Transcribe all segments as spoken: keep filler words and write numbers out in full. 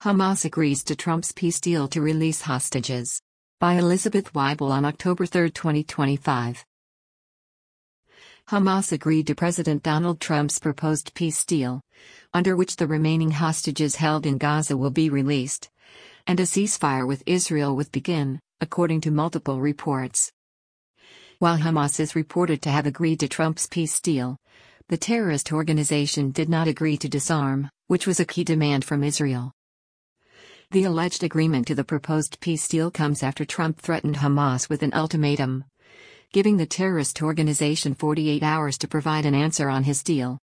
Hamas agrees to Trump's peace deal to release hostages. By Elizabeth Weibel on October third, twenty twenty-five. Hamas agreed to President Donald Trump's proposed peace deal, under which the remaining hostages held in Gaza will be released, and a ceasefire with Israel would begin, according to multiple reports. While Hamas is reported to have agreed to Trump's peace deal, the terrorist organization did not agree to disarm, which was a key demand from Israel. The alleged agreement to the proposed peace deal comes after Trump threatened Hamas with an ultimatum, giving the terrorist organization forty-eight hours to provide an answer on his deal.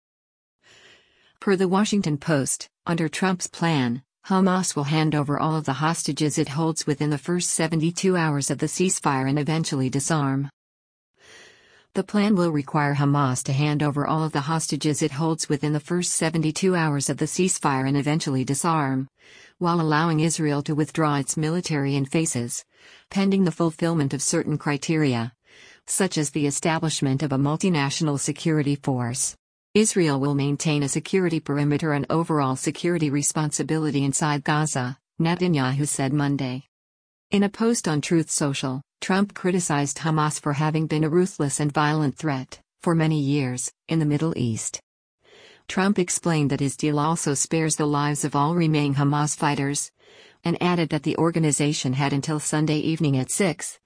Per the Washington Post, under Trump's plan, Hamas will hand over all of the hostages it holds within the first seventy-two hours of the ceasefire and eventually disarm. The plan will require Hamas to hand over all of the hostages it holds within the first seventy-two hours of the ceasefire and eventually disarm, while allowing Israel to withdraw its military in phases, pending the fulfillment of certain criteria, such as the establishment of a multinational security force. Israel will maintain a security perimeter and overall security responsibility inside Gaza, Netanyahu said Monday. In a post on Truth Social, Trump criticized Hamas for having been a ruthless and violent threat, for many years, in the Middle East. Trump explained that his deal also spares the lives of all remaining Hamas fighters, and added that the organization had until Sunday evening at six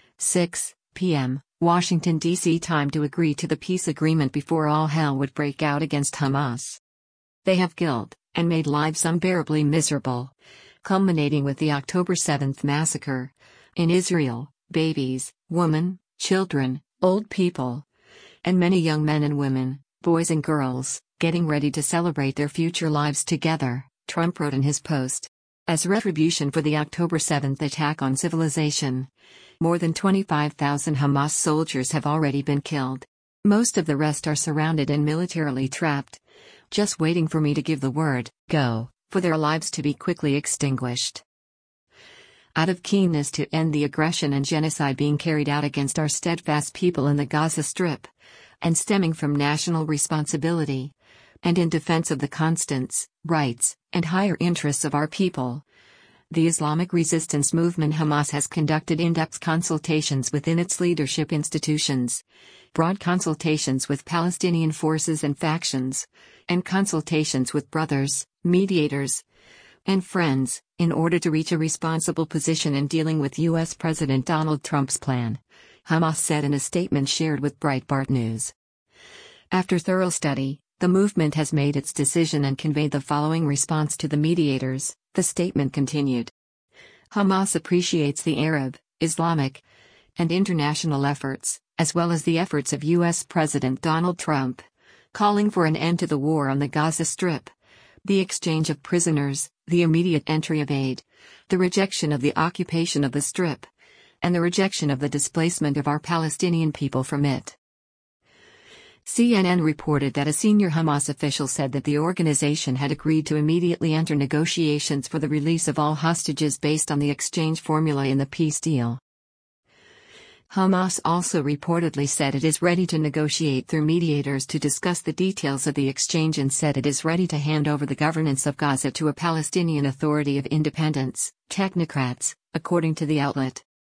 p m Washington, D C time to agree to the peace agreement before all hell would break out against Hamas. They have killed, and made lives unbearably miserable, culminating with the October seventh massacre, in Israel, babies, women, children, old people, and many young men and women, boys and girls, getting ready to celebrate their future lives together, Trump wrote in his post. As retribution for the October seventh attack on civilization, more than twenty-five thousand Hamas soldiers have already been killed. Most of the rest are surrounded and militarily trapped, just waiting for me to give the word, go, for their lives to be quickly extinguished. Out of keenness to end the aggression and genocide being carried out against our steadfast people in the Gaza Strip, and stemming from national responsibility, and in defense of the constants, rights, and higher interests of our people, the Islamic Resistance Movement Hamas has conducted in-depth consultations within its leadership institutions, broad consultations with Palestinian forces and factions, and consultations with brothers, mediators, and friends, in order to reach a responsible position in dealing with U S President Donald Trump's plan, Hamas said in a statement shared with Breitbart News. After thorough study, the movement has made its decision and conveyed the following response to the mediators, the statement continued. Hamas appreciates the Arab, Islamic, and international efforts, as well as the efforts of U S President Donald Trump, calling for an end to the war on the Gaza Strip, the exchange of prisoners, the immediate entry of aid, the rejection of the occupation of the Strip, and the rejection of the displacement of our Palestinian people from it. C N N reported that a senior Hamas official said that the organization had agreed to immediately enter negotiations for the release of all hostages based on the exchange formula in the peace deal. Hamas also reportedly said it is ready to negotiate through mediators to discuss the details of the exchange and said it is ready to hand over the governance of Gaza to a Palestinian Authority of Independence, technocrats, according to the outlet.